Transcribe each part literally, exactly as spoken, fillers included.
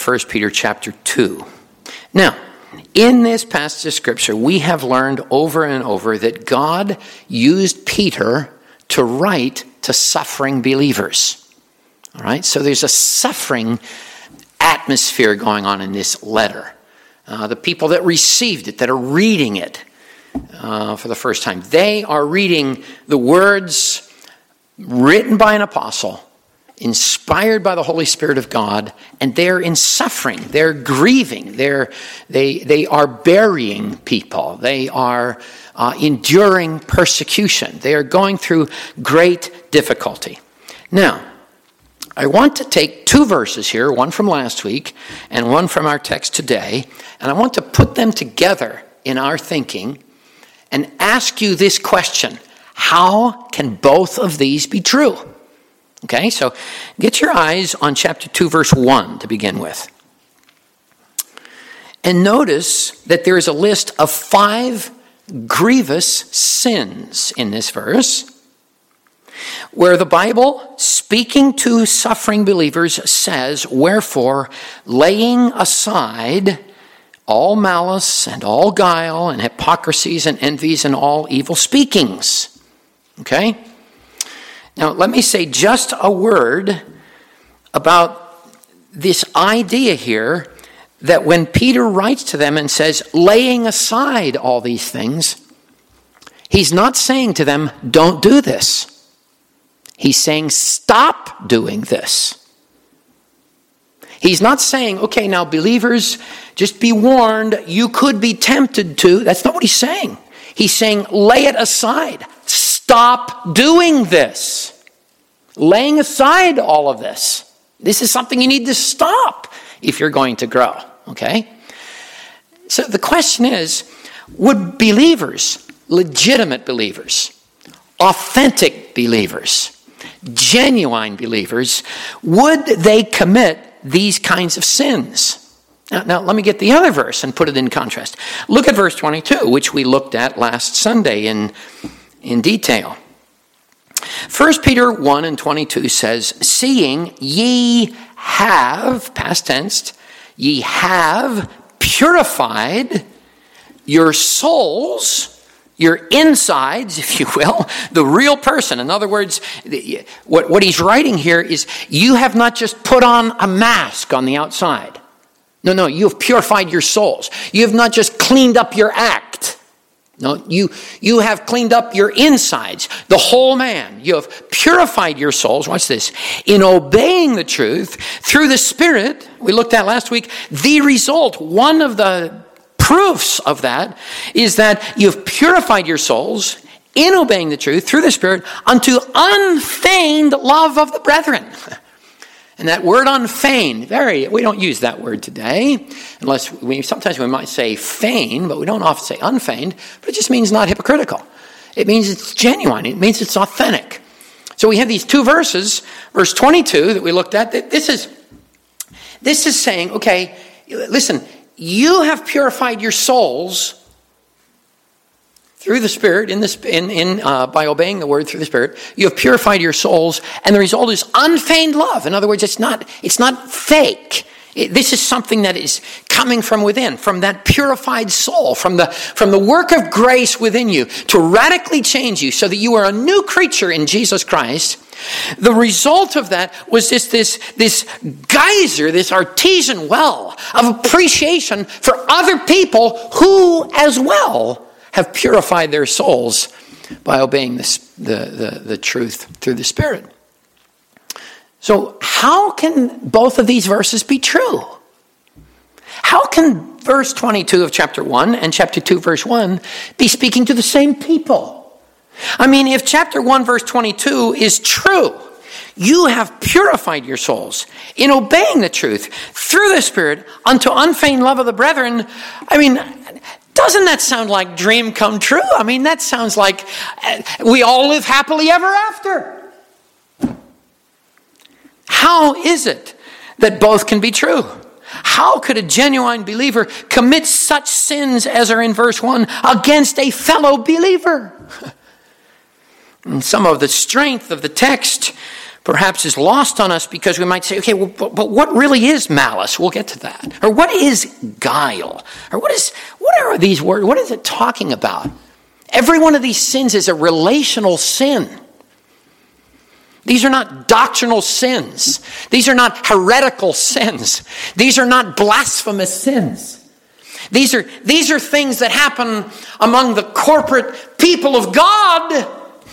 First Peter chapter two. Now, in this passage of Scripture, we have learned over and over that God used Peter to write to suffering believers. All right, so there's a suffering atmosphere going on in this letter. Uh, the people that received it, that are reading it uh, for the first time, they are reading the words written by an apostle, inspired by the Holy Spirit of God, and they're in suffering. They're grieving. They're they they are burying people. They are uh, enduring persecution. They are going through great difficulty. Now, I want to take two verses here, one from last week and one from our text today, and I want to put them together in our thinking and ask you this question: how can both of these be true? Okay, so get your eyes on chapter two, verse one to begin with. And notice that there is a list of five grievous sins in this verse, where the Bible, speaking to suffering believers, says, "Wherefore, laying aside all malice and all guile and hypocrisies and envies and all evil speakings." Okay? Now, let me say just a word about this idea here that when Peter writes to them and says, laying aside all these things, he's not saying to them, don't do this. He's saying, stop doing this. He's not saying, okay, now believers, just be warned, you could be tempted to. That's not what he's saying. He's saying, lay it aside. Stop doing this. Laying aside all of this. This is something you need to stop if you're going to grow. Okay? So the question is, would believers, legitimate believers, authentic believers, genuine believers, would they commit these kinds of sins? Now, now, let me get the other verse and put it in contrast. Look at verse twenty-two, which we looked at last Sunday in, in detail. First Peter one and twenty-two says, seeing ye have, past tense, ye have purified your souls, your insides, if you will, the real person. In other words, what, what he's writing here is you have not just put on a mask on the outside. No, no, you have purified your souls. You have not just cleaned up your act. No, you, you have cleaned up your insides, the whole man. You have purified your souls, watch this, in obeying the truth through the Spirit. We looked at last week. The result, one of the proofs of that is that you've purified your souls in obeying the truth through the Spirit unto unfeigned love of the brethren. And that word unfeigned, very, we don't use that word today, unless we, sometimes we might say feign, but we don't often say unfeigned, but it just means not hypocritical. It means it's genuine. It means it's authentic. So we have these two verses, verse twenty-two that we looked at. This is, this is saying, okay, listen, you have purified your souls through the Spirit, in the, in, in, uh, by obeying the word through the Spirit. You have purified your souls, and the result is unfeigned love. In other words, it's not, it's not fake. It, this is something that is coming from within, from that purified soul, from the, from the work of grace within you to radically change you so that you are a new creature in Jesus Christ. The result of that was just this, this geyser, this artesian well of appreciation for other people who as well have purified their souls by obeying this, the, the, the truth through the Spirit. So how can both of these verses be true? How can verse twenty-two of chapter one and chapter two verse one be speaking to the same people? I mean, if chapter one verse twenty-two is true, you have purified your souls in obeying the truth through the Spirit unto unfeigned love of the brethren. I mean, doesn't that sound like dream come true? I mean, that sounds like we all live happily ever after. How is it that both can be true? How could a genuine believer commit such sins as are in verse one against a fellow believer? And some of the strength of the text perhaps is lost on us because we might say, okay, well, but, but what really is malice? We'll get to that. Or what is guile? Or what is what are these words? What is it talking about? Every one of these sins is a relational sin. These are not doctrinal sins. These are not heretical sins. These are not blasphemous sins. These are, these are things that happen among the corporate people of God.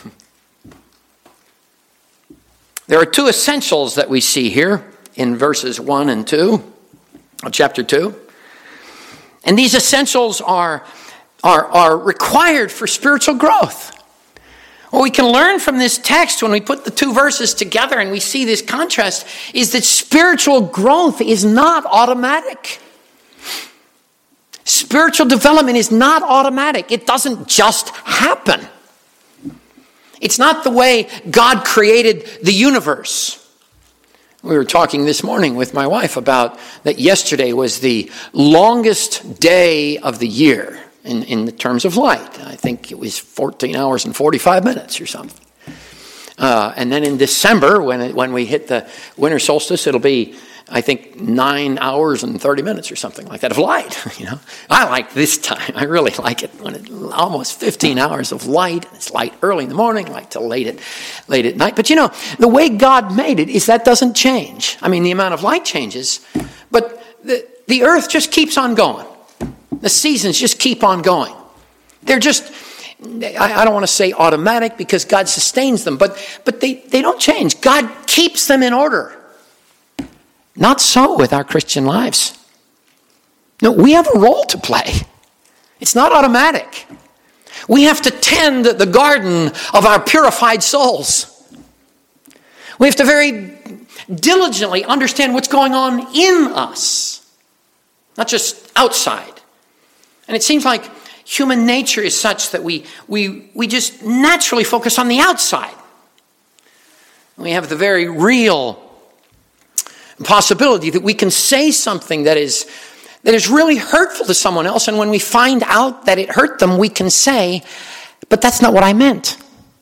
There are two essentials that we see here in verses one and two of chapter two. And these essentials are, are, are required for spiritual growth. What we can learn from this text when we put the two verses together and we see this contrast is that spiritual growth is not automatic. Spiritual development is not automatic. It doesn't just happen. It's not the way God created the universe. We were talking this morning with my wife about that yesterday was the longest day of the year in, in the terms of light. I think it was fourteen hours and forty-five minutes or something. Uh, and then in December, when it, when we hit the winter solstice, it'll be, I think, nine hours and thirty minutes or something like that of light. You know, I like this time. I really like it when it almost fifteen hours of light. It's light early in the morning, light till late at late at night. But you know, the way God made it is that doesn't change. I mean, the amount of light changes, but the the earth just keeps on going. The seasons just keep on going. They're just, I, I don't want to say automatic because God sustains them, but but they, they don't change. God keeps them in order. Not so with our Christian lives. No, we have a role to play. It's not automatic. We have to tend the garden of our purified souls. We have to very diligently understand what's going on in us, not just outside. And it seems like human nature is such that we, we, we just naturally focus on the outside. We have the very real possibility that we can say something that is that is really hurtful to someone else, and when we find out that it hurt them, we can say, but that's not what I meant.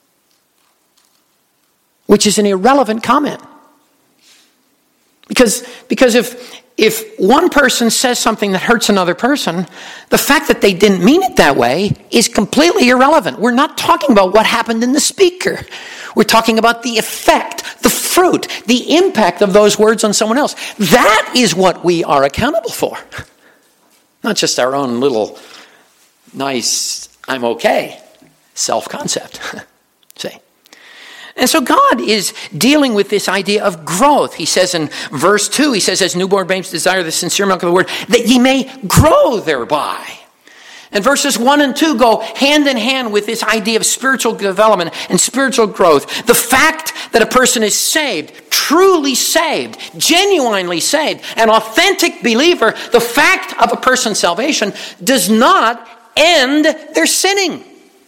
Which is an irrelevant comment. Because, because if, if one person says something that hurts another person, the fact that they didn't mean it that way is completely irrelevant. We're not talking about what happened in the speaker. We're talking about the effect, the fruit, the impact of those words on someone else. That is what we are accountable for. Not just our own little nice, I'm okay, self-concept. See? And so God is dealing with this idea of growth. He says in verse two, he says, as newborn babes desire the sincere milk of the word, that ye may grow thereby. And verses one and two go hand in hand with this idea of spiritual development and spiritual growth. The fact that a person is saved, truly saved, genuinely saved, an authentic believer, the fact of a person's salvation does not end their sinning.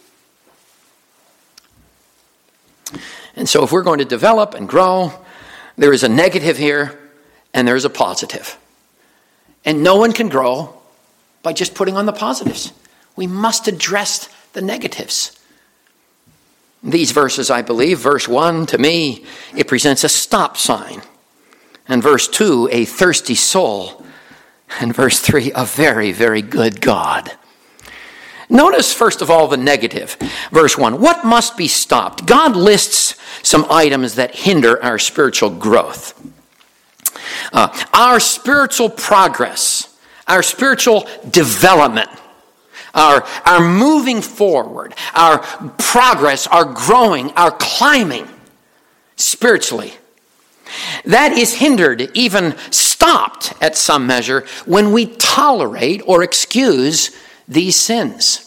And so if we're going to develop and grow, there is a negative here and there is a positive. And no one can grow by just putting on the positives. We must address the negatives. These verses, I believe, verse one, to me, it presents a stop sign. And verse two, a thirsty soul. And verse three, a very, very good God. Notice, first of all, the negative. Verse one, what must be stopped? God lists some items that hinder our spiritual growth. Uh, our spiritual progress, our spiritual development, our, our moving forward, our progress, our growing, our climbing spiritually. That is hindered, even stopped at some measure, when we tolerate or excuse these sins.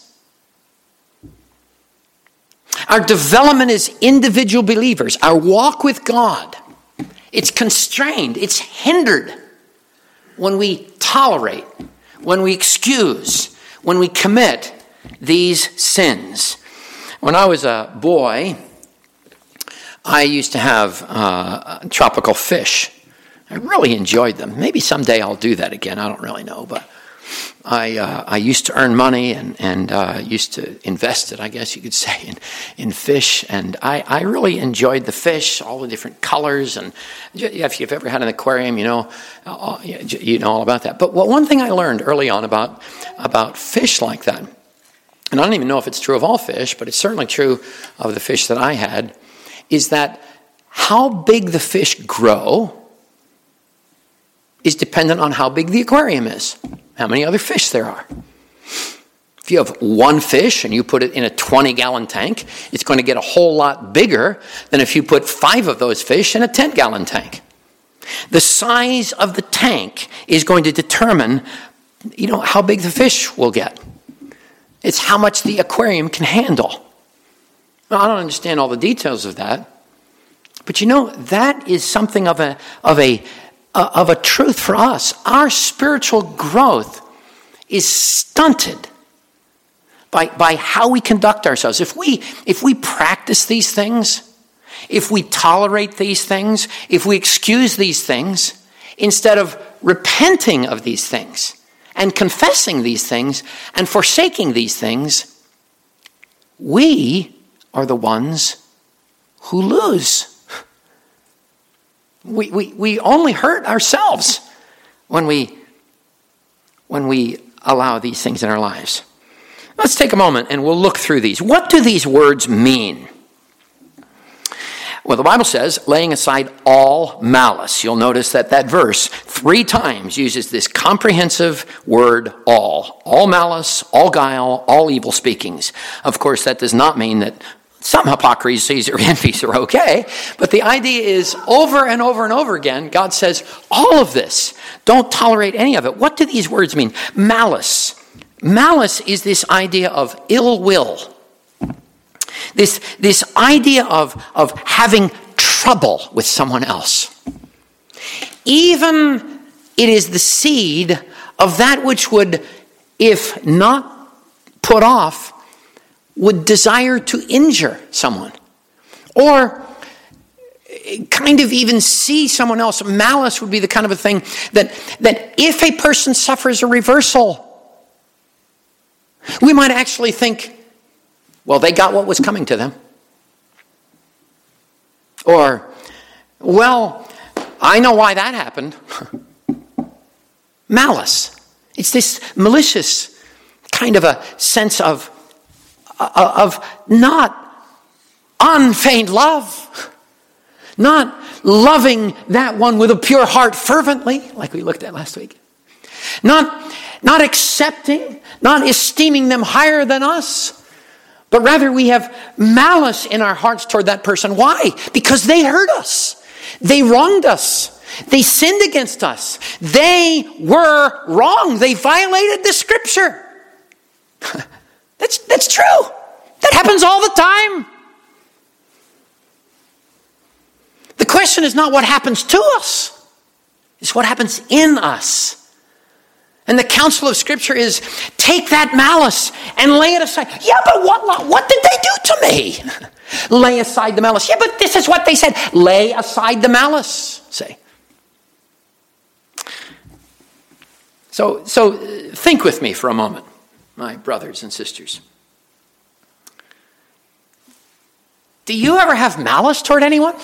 Our development as individual believers, our walk with God, it's constrained, it's hindered when we tolerate, when we excuse, when we commit these sins. When I was a boy, I used to have uh, tropical fish. I really enjoyed them. Maybe someday I'll do that again. I don't really know, but I uh, I used to earn money and and uh, used to invest it, I guess you could say, in in fish. And I, I really enjoyed the fish, all the different colors. And if you've ever had an aquarium, you know uh, you know all about that. But what one thing I learned early on about about fish like that, and I don't even know if it's true of all fish, but it's certainly true of the fish that I had, is that how big the fish grow is dependent on how big the aquarium is, how many other fish there are. If you have one fish and you put it in a twenty-gallon tank, it's going to get a whole lot bigger than if you put five of those fish in a ten-gallon tank. The size of the tank is going to determine, you know, how big the fish will get. It's how much the aquarium can handle. Now, I don't understand all the details of that, but you know, that is something of a of a uh, of a truth for us. Our spiritual growth is stunted by by how we conduct ourselves. If we if we practice these things, if we tolerate these things, if we excuse these things, instead of repenting of these things and confessing these things and forsaking these things, we are the ones who lose. We, we, we only hurt ourselves when we, when we allow these things in our lives. Let's take a moment and we'll look through these. What do these words mean? Well, the Bible says, laying aside all malice. You'll notice that that verse three times uses this comprehensive word all. All malice, all guile, all evil speakings. Of course, that does not mean that some hypocrisies or envies are okay, but the idea is over and over and over again, God says, all of this, don't tolerate any of it. What do these words mean? Malice. Malice is this idea of ill will. This, this idea of, of having trouble with someone else. Even it is the seed of that which would, if not put off, would desire to injure someone. Or kind of even see someone else. Malice would be the kind of a thing that, that if a person suffers a reversal, we might actually think, well, they got what was coming to them. Or, well, I know why that happened. Malice. It's this malicious kind of a sense of, of not unfeigned love. Not loving that one with a pure heart fervently, like we looked at last week. Not, not accepting, not esteeming them higher than us. But rather we have malice in our hearts toward that person. Why? Because they hurt us. They wronged us. They sinned against us. They were wrong. They violated the scripture. That's, that's true. That happens all the time. The question is not what happens to us. It's what happens in us. And the counsel of Scripture is, take that malice and lay it aside. Yeah, but what, what did they do to me? Lay aside the malice. Yeah, but this is what they said. Lay aside the malice, say. So, so think with me for a moment, my brothers and sisters. Do you ever have malice toward anyone?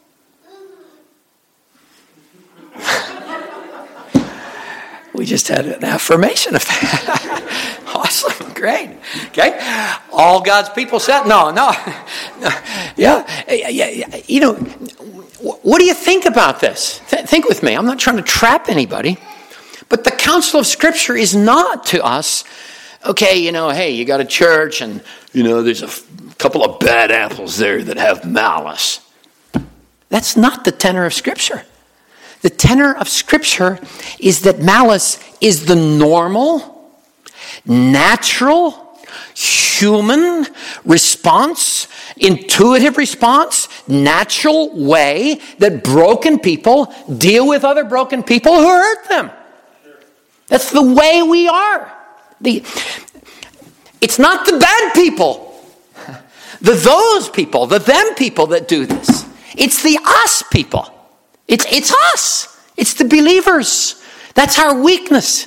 We just had an affirmation of that. Awesome. Great. Okay. All God's people said, no, no. Yeah. yeah. You know, what do you think about this? Th- think with me. I'm not trying to trap anybody. But the counsel of Scripture is not to us, okay, you know, hey, you got a church and, you know, there's a f- couple of bad apples there that have malice. That's not the tenor of Scripture. The tenor of Scripture is that malice is the normal, natural, human response, intuitive response, natural way that broken people deal with other broken people who hurt them. That's the way we are. The, it's not the bad people, the those people, the them people that do this. It's the us people. It's, it's us. It's the believers. That's our weakness.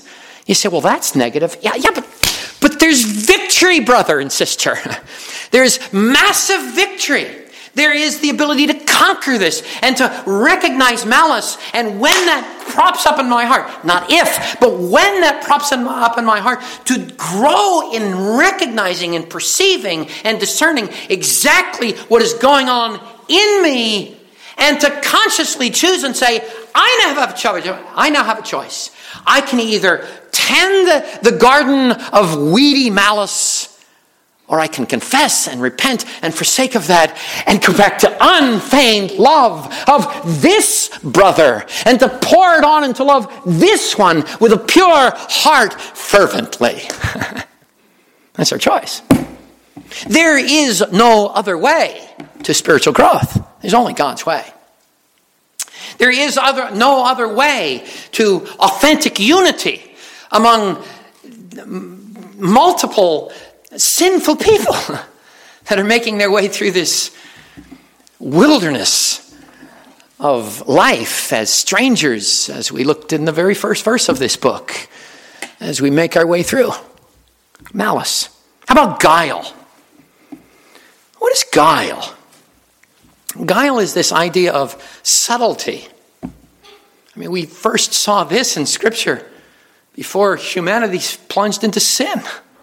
You say, well, that's negative. Yeah, yeah, but, but there's victory, brother and sister. There's massive victory. There is the ability to conquer this and to recognize malice. And when that props up in my heart, not if, but when that props up in my heart, to grow in recognizing and perceiving and discerning exactly what is going on in me, and to consciously choose and say, I now have a choice. I now have a choice. I can either tend the, the garden of weedy malice, or I can confess and repent and forsake of that and come back to unfeigned love of this brother and to pour it on and to love this one with a pure heart fervently. That's our choice. There is no other way to spiritual growth. There's only God's way. There is other, no other way to authentic unity among multiple sinful people that are making their way through this wilderness of life as strangers, as we looked in the very first verse of this book, as we make our way through. Malice. How about guile? What is guile? Guile is this idea of subtlety. I mean, we first saw this in Scripture before humanity plunged into sin.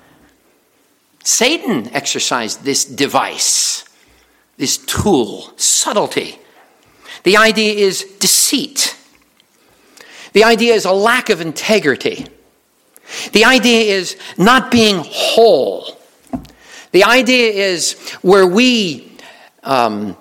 Satan exercised this device, this tool, subtlety. The idea is deceit. The idea is a lack of integrity. The idea is not being whole. The idea is where we um,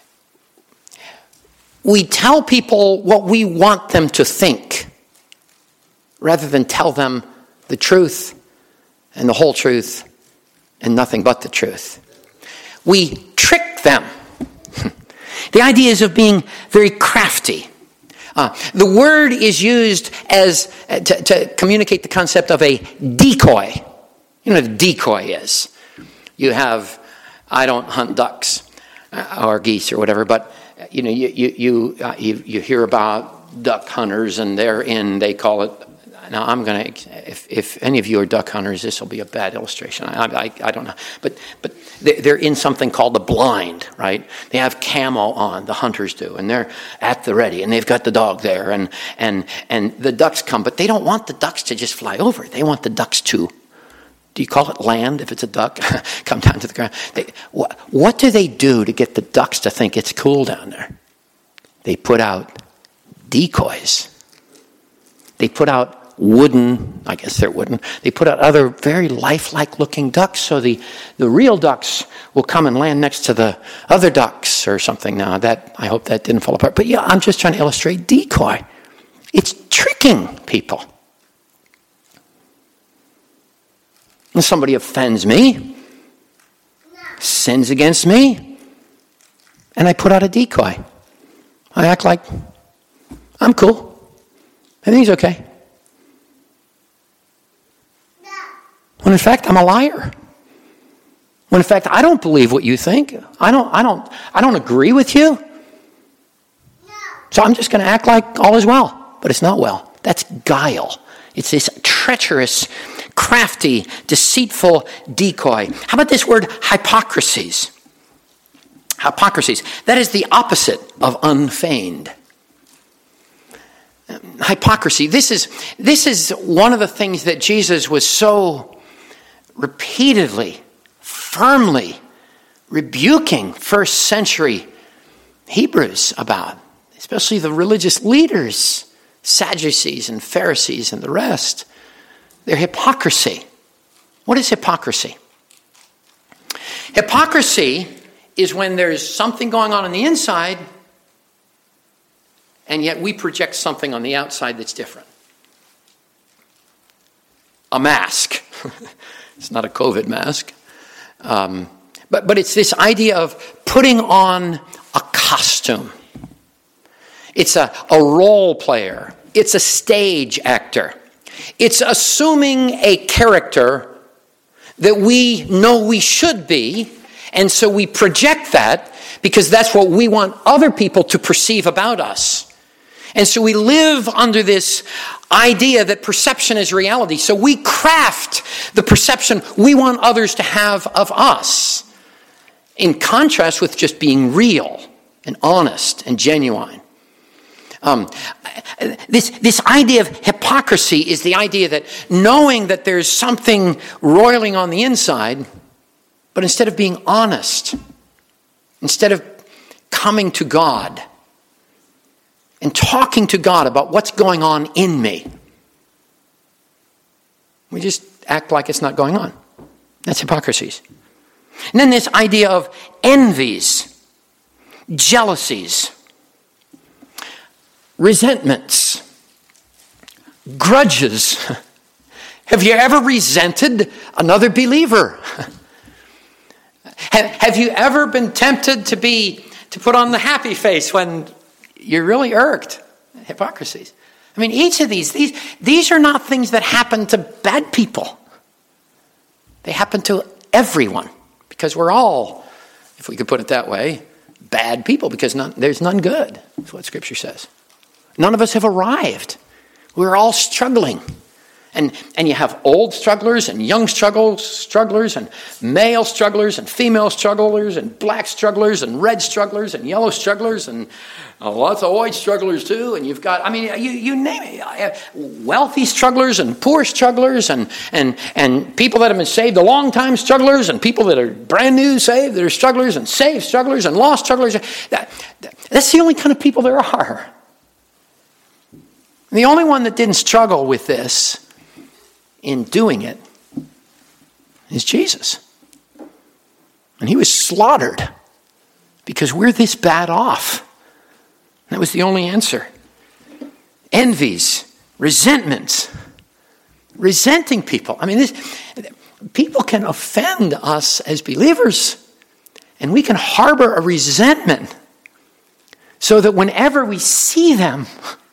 we tell people what we want them to think rather than tell them the truth and the whole truth and nothing but the truth. We trick them. The idea is of being very crafty. Uh, the word is used as uh, to, to communicate the concept of a decoy. You know what a decoy is. You have, I don't hunt ducks or geese or whatever, but you know, you you you, uh, you you hear about duck hunters, and they're in, they call it. Now I'm gonna, if if any of you are duck hunters, this will be a bad illustration. I I, I don't know, but but they're in something called the blind, right? They have camo on, the hunters do, and they're at the ready, and they've got the dog there, and and and the ducks come, but they don't want the ducks to just fly over. They want the ducks to, do you call it land if it's a duck? Come down to the ground. They, what, what do they do to get the ducks to think it's cool down there? They put out decoys. They put out wooden, I guess they're wooden, they put out other very lifelike looking ducks, so the, the real ducks will come and land next to the other ducks or something. Now that, I hope that didn't fall apart. But yeah, I'm just trying to illustrate decoy. It's tricking people. When somebody offends me, sins against me, and I put out a decoy. I act like I'm cool. Everything's okay. When in fact I'm a liar. When in fact I don't believe what you think. I don't I don't I don't agree with you. So I'm just going to act like all is well, but it's not well. That's guile. It's this treacherous, crafty, deceitful decoy. How about this word hypocrisies? Hypocrisies. That is the opposite of unfeigned. Hypocrisy. This is this is one of the things that Jesus was so repeatedly, firmly rebuking first century Hebrews about, especially the religious leaders, Sadducees and Pharisees and the rest. Their hypocrisy. What is hypocrisy? Hypocrisy is when there's something going on on the inside, and yet we project something on the outside that's different. A mask. It's not a COVID mask. Um, but, but it's this idea of putting on a costume. It's a, a role player. It's a stage actor. It's assuming a character that we know we should be, and so we project that because that's what we want other people to perceive about us. And so we live under this idea that perception is reality. So we craft the perception we want others to have of us, in contrast with just being real and honest and genuine. Um, this, this idea of hypocrisy is the idea that knowing that there's something roiling on the inside, but instead of being honest, instead of coming to God and talking to God about what's going on in me, we just act like it's not going on. That's hypocrisies. And then this idea of envies, jealousies, resentments, grudges. Have you ever resented another believer? Have you ever been tempted to be to put on the happy face when you're really irked? Hypocrisies. I mean, each of these, these, these are not things that happen to bad people. They happen to everyone, because we're all, if we could put it that way, bad people, because none, there's none good. That's what Scripture says. None of us have arrived. We're all struggling. And, and you have old strugglers and young struggles, strugglers and male strugglers and female strugglers and black strugglers and red strugglers and yellow strugglers and uh, lots of white strugglers too. And you've got, I mean, you, you name it, wealthy strugglers and poor strugglers and, and, and people that have been saved a long time strugglers and people that are brand new saved that are strugglers and saved strugglers and lost strugglers. That, that's the only kind of people there are. The only one that didn't struggle with this in doing it is Jesus. And he was slaughtered because we're this bad off. That was the only answer. Envies, resentments, resenting people. I mean, this, people can offend us as believers, and we can harbor a resentment so that whenever we see them,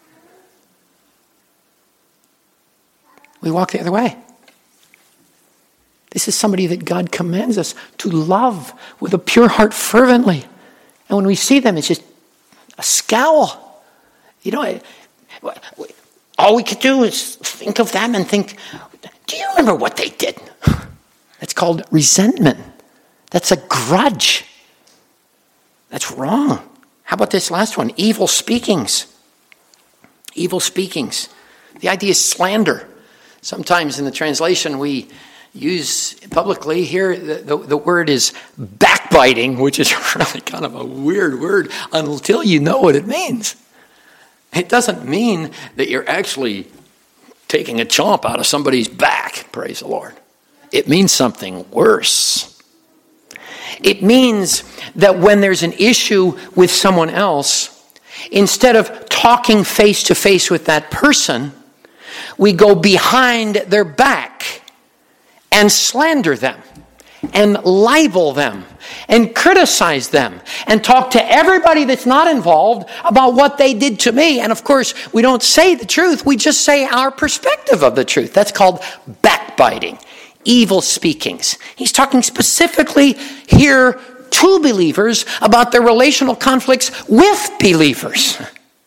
we walk the other way. This is somebody that God commands us to love with a pure heart fervently. And when we see them, it's just a scowl. You know, all we could do is think of them and think, do you remember what they did? That's called resentment. That's a grudge. That's wrong. How about this last one? Evil speakings. Evil speakings. The idea is slander. Sometimes in the translation we use publicly here, the, the, the word is backbiting, which is really kind of a weird word until you know what it means. It doesn't mean that you're actually taking a chomp out of somebody's back, praise the Lord. It means something worse. It means that when there's an issue with someone else, instead of talking face to face with that person, we go behind their back and slander them and libel them and criticize them and talk to everybody that's not involved about what they did to me. And of course, we don't say the truth. We just say our perspective of the truth. That's called backbiting, evil speakings. He's talking specifically here to believers about their relational conflicts with believers.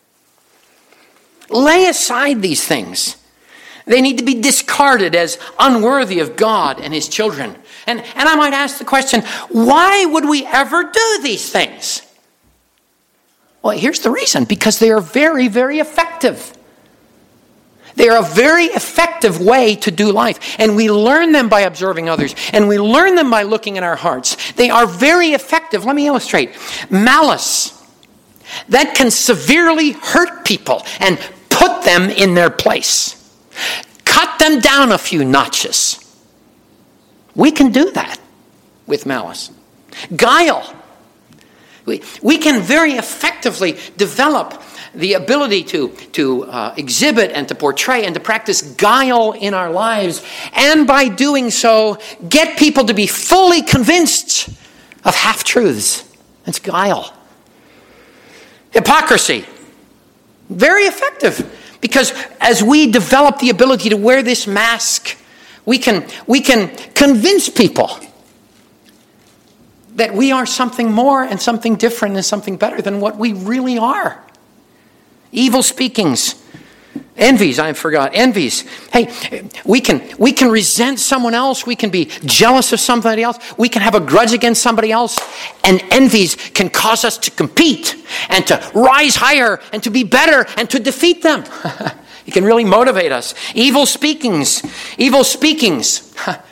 Lay aside these things. They need to be discarded as unworthy of God and his children. And, and I might ask the question, why would we ever do these things? Well, here's the reason. Because they are very, very effective. They are a very effective way to do life. And we learn them by observing others. And we learn them by looking at our hearts. They are very effective. Let me illustrate. Malice. That can severely hurt people and put them in their place. Cut them down a few notches. We can do that with malice. Guile. We, we can very effectively develop the ability to, to uh, exhibit and to portray and to practice guile in our lives. And by doing so, get people to be fully convinced of half-truths. That's guile. Hypocrisy. Very effective. Because as we develop the ability to wear this mask, we can, we can convince people that we are something more and something different and something better than what we really are. Evil speakings. Envies, I forgot. Envies. Hey, we can we can resent someone else. We can be jealous of somebody else. We can have a grudge against somebody else. And envies can cause us to compete and to rise higher and to be better and to defeat them. It can really motivate us. Evil speakings. Evil speakings.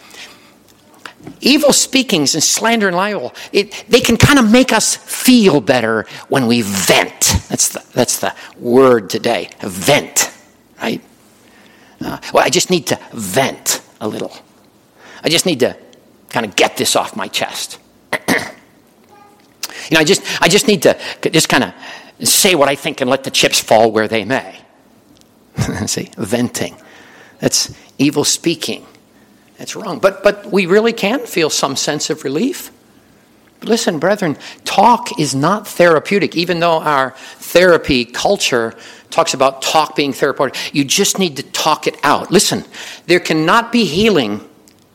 Evil speakings and slander and libel, it, they can kind of make us feel better when we vent. That's the, that's the word today, vent. Right? Uh, well, I just need to vent a little. I just need to kind of get this off my chest. you know, I just I just need to just kind of say what I think and let the chips fall where they may. See, venting. That's evil speaking. That's wrong. But but we really can feel some sense of relief. Listen, brethren, talk is not therapeutic, even though our therapy culture talks about talk being therapeutic. You just need to talk it out. Listen, there cannot be healing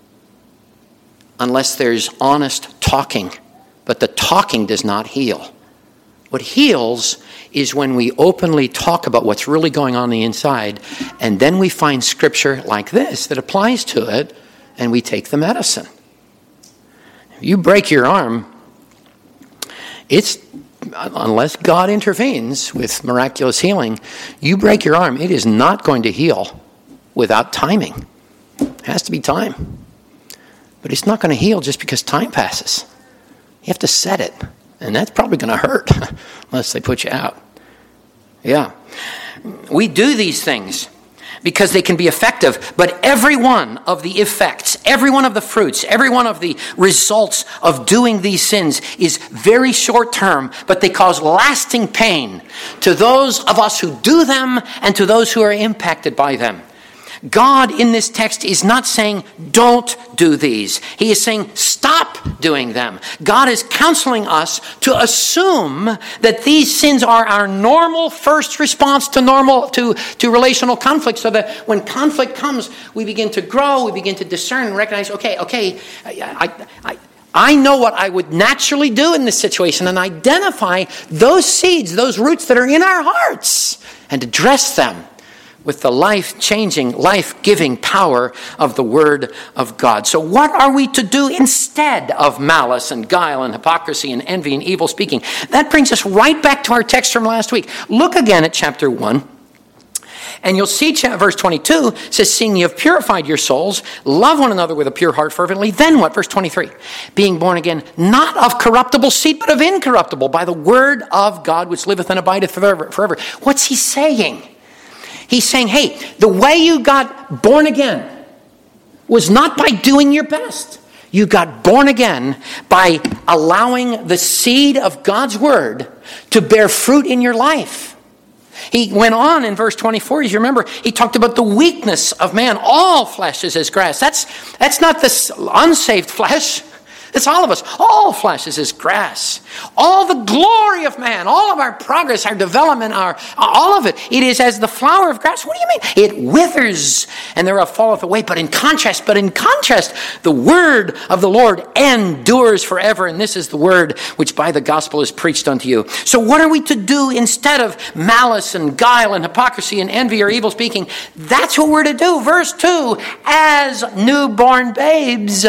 unless there's honest talking, but the talking does not heal. What heals is when we openly talk about what's really going on, on the inside, and then we find scripture like this that applies to it, and we take the medicine. If you break your arm, it's, unless God intervenes with miraculous healing, you break your arm, it is not going to heal without timing. It has to be time. But it's not going to heal just because time passes. You have to set it. And that's probably going to hurt unless they put you out. Yeah. We do these things because they can be effective, but every one of the effects, every one of the fruits, every one of the results of doing these sins is very short term, but they cause lasting pain to those of us who do them and to those who are impacted by them. God in this text is not saying, don't do these. He is saying, stop doing them. God is counseling us to assume that these sins are our normal first response to normal, to, to relational conflict, so that when conflict comes, we begin to grow, we begin to discern and recognize, okay, okay, I, I, I I know what I would naturally do in this situation and identify those seeds, those roots that are in our hearts and address them with the life-changing, life-giving power of the Word of God. So what are we to do instead of malice and guile and hypocrisy and envy and evil speaking? That brings us right back to our text from last week. Look again at chapter one. And you'll see verse twenty-two says, seeing you have purified your souls, love one another with a pure heart fervently. Then what? Verse twenty-three, being born again, not of corruptible seed, but of incorruptible, by the word of God, which liveth and abideth forever. forever. What's he saying? He's saying, hey, the way you got born again was not by doing your best. You got born again by allowing the seed of God's word to bear fruit in your life. He went on in verse twenty-four, as you remember, he talked about the weakness of man. All flesh is as grass. That's, that's not this unsaved flesh. It's all of us. All flesh is as grass. All the glory of man, all of our progress, our development, our all of it, it is as the flower of grass. What do you mean? It withers and thereof falleth away. But in contrast, but in contrast, the word of the Lord endures forever. And this is the word which by the gospel is preached unto you. So what are we to do instead of malice and guile and hypocrisy and envy or evil speaking? That's what we're to do. Verse two, as newborn babes,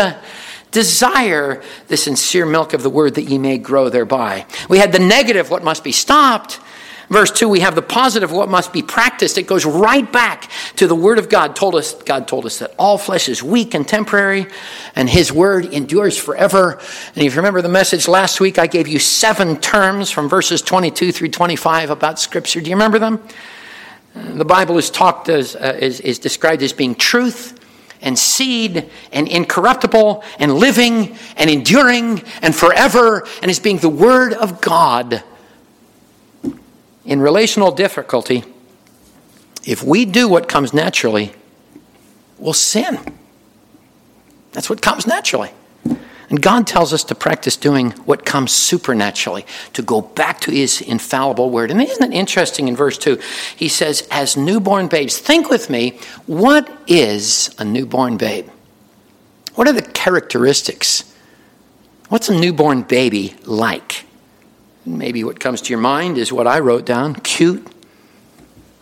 desire the sincere milk of the word that ye may grow thereby. We had the negative, what must be stopped. Verse two, we have the positive, what must be practiced. It goes right back to the word of God. Told us, God told us that all flesh is weak and temporary, and his word endures forever. And if you remember the message last week, I gave you seven terms from verses twenty-two through twenty-five about Scripture. Do you remember them? The Bible is talked as uh, is, is described as being truth, and seed, and incorruptible, and living, and enduring, and forever, and as being the word of God. In relational difficulty, if we do what comes naturally, we'll sin. That's what comes naturally. And God tells us to practice doing what comes supernaturally, to go back to his infallible word. And isn't it interesting in verse two? He says, as newborn babes. Think with me, what is a newborn babe? What are the characteristics? What's a newborn baby like? Maybe what comes to your mind is what I wrote down. Cute,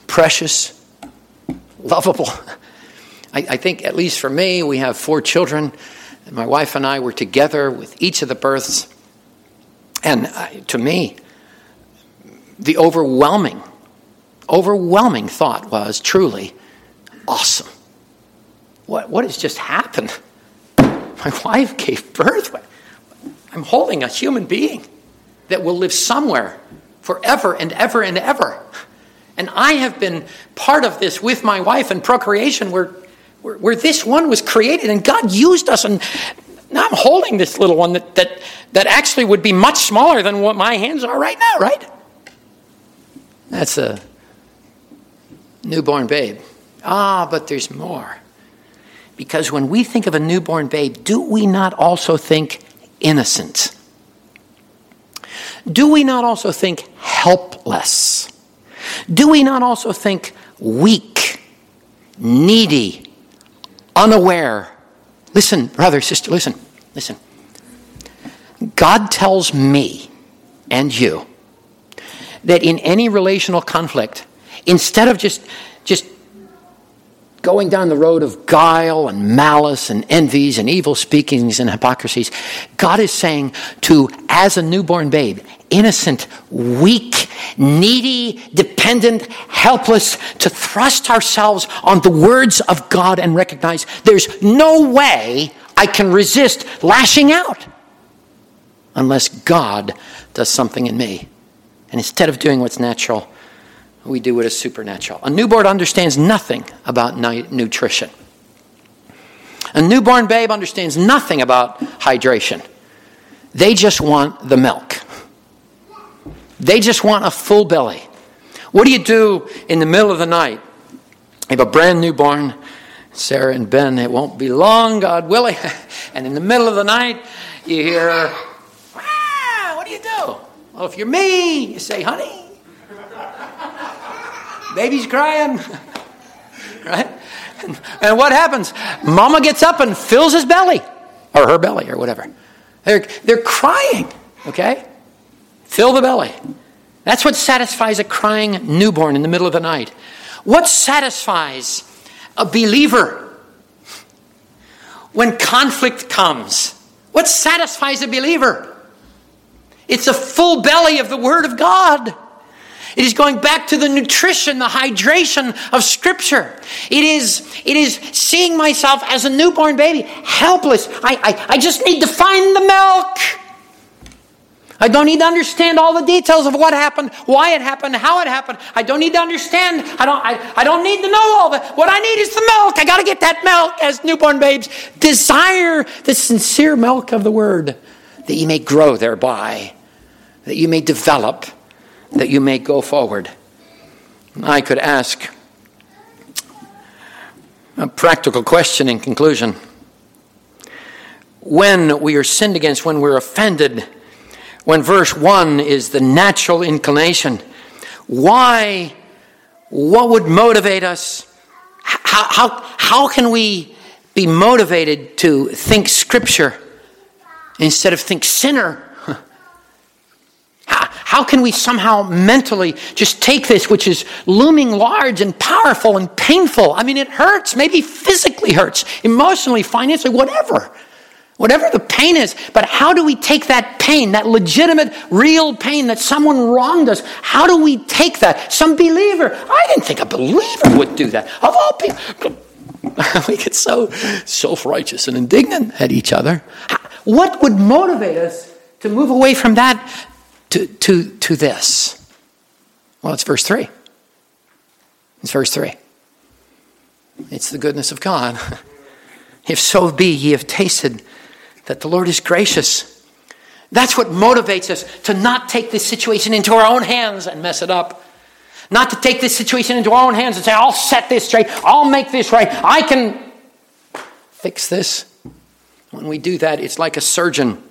precious, lovable. I, I think, at least for me, we have four children. And my wife and I were together with each of the births. And uh, to me, the overwhelming, overwhelming thought was truly awesome. What, what has just happened? My wife gave birth. I'm holding a human being that will live somewhere forever and ever and ever. And I have been part of this with my wife in procreation where, where, where this one was created and God used us. And now I'm holding this little one that, that, that actually would be much smaller than what my hands are right now, right? That's a newborn babe. Ah, but there's more. Because when we think of a newborn babe, do we not also think innocent? Do we not also think helpless? Do we not also think weak, needy, unaware? Listen, brother, sister, listen, listen. God tells me and you that in any relational conflict, instead of just, just going down the road of guile and malice and envies and evil speakings and hypocrisies, God is saying to, as a newborn babe, innocent, weak, needy, dependent, helpless, to thrust ourselves on the words of God and recognize there's no way I can resist lashing out unless God does something in me. And instead of doing what's natural, we do what is supernatural. A newborn understands nothing about nutrition. A newborn babe understands nothing about hydration. They just want the milk. They just want a full belly. What do you do in the middle of the night? You have a brand newborn, Sarah and Ben, it won't be long, God willing. And in the middle of the night, you hear, ah, what do you do? Well, if you're me, you say, honey, baby's crying, right? And, and what happens? Mama gets up and fills his belly, or her belly, or whatever. They're, they're crying, okay? Fill the belly. That's what satisfies a crying newborn in the middle of the night. What satisfies a believer when conflict comes? What satisfies a believer? It's a full belly of the Word of God. It is going back to the nutrition, the hydration of Scripture. It is, it is seeing myself as a newborn baby, helpless. I, I, I just need to find the milk. I don't need to understand all the details of what happened, why it happened, how it happened. I don't need to understand. I don't, I, I don't need to know all that. What I need is the milk. I got to get that milk as newborn babes. Desire the sincere milk of the Word, that you may grow thereby, that you may develop, that you may go forward. I could ask a practical question in conclusion. When we are sinned against, when we're offended, when verse one is the natural inclination, why, what would motivate us? How, how, how can we be motivated to think Scripture instead of think sinner? How can we somehow mentally just take this, which is looming large and powerful and painful? I mean, it hurts, maybe physically hurts, emotionally, financially, whatever. Whatever the pain is. But how do we take that pain, that legitimate, real pain that someone wronged us? How do we take that? Some believer, I didn't think a believer would do that. Of all people, we get so self-righteous and indignant at each other. What would motivate us to move away from that To, to, to this? Well, it's verse three. It's verse three. It's the goodness of God. If so be ye have tasted that the Lord is gracious. That's what motivates us to not take this situation into our own hands and mess it up. Not to take this situation into our own hands and say, I'll set this straight. I'll make this right. I can fix this. When we do that, it's like a surgeon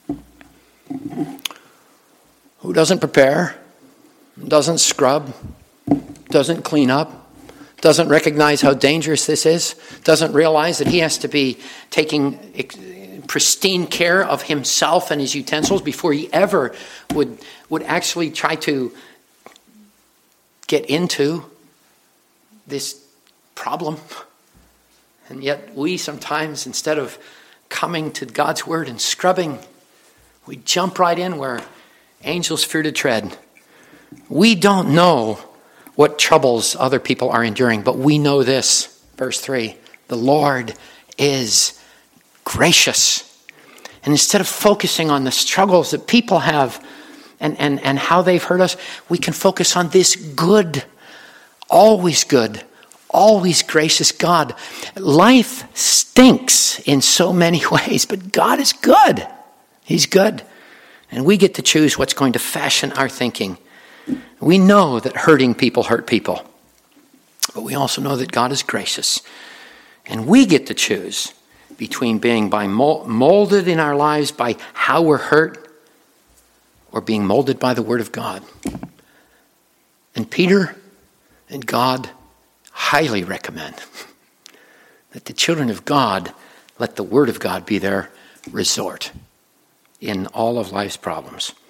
who doesn't prepare, doesn't scrub, doesn't clean up, doesn't recognize how dangerous this is, doesn't realize that he has to be taking pristine care of himself and his utensils before he ever would, would actually try to get into this problem. And yet we sometimes, instead of coming to God's word and scrubbing, we jump right in where angels fear to tread. We don't know what troubles other people are enduring, but we know this. Verse three, the Lord is gracious. And instead of focusing on the struggles that people have and, and, and how they've hurt us, we can focus on this good, always good, always gracious God. Life stinks in so many ways, but God is good. He's good. And we get to choose what's going to fashion our thinking. We know that hurting people hurt people, but we also know that God is gracious. And we get to choose between being by molded in our lives by how we're hurt or being molded by the Word of God. And Peter and God highly recommend that the children of God let the Word of God be their resort in all of life's problems.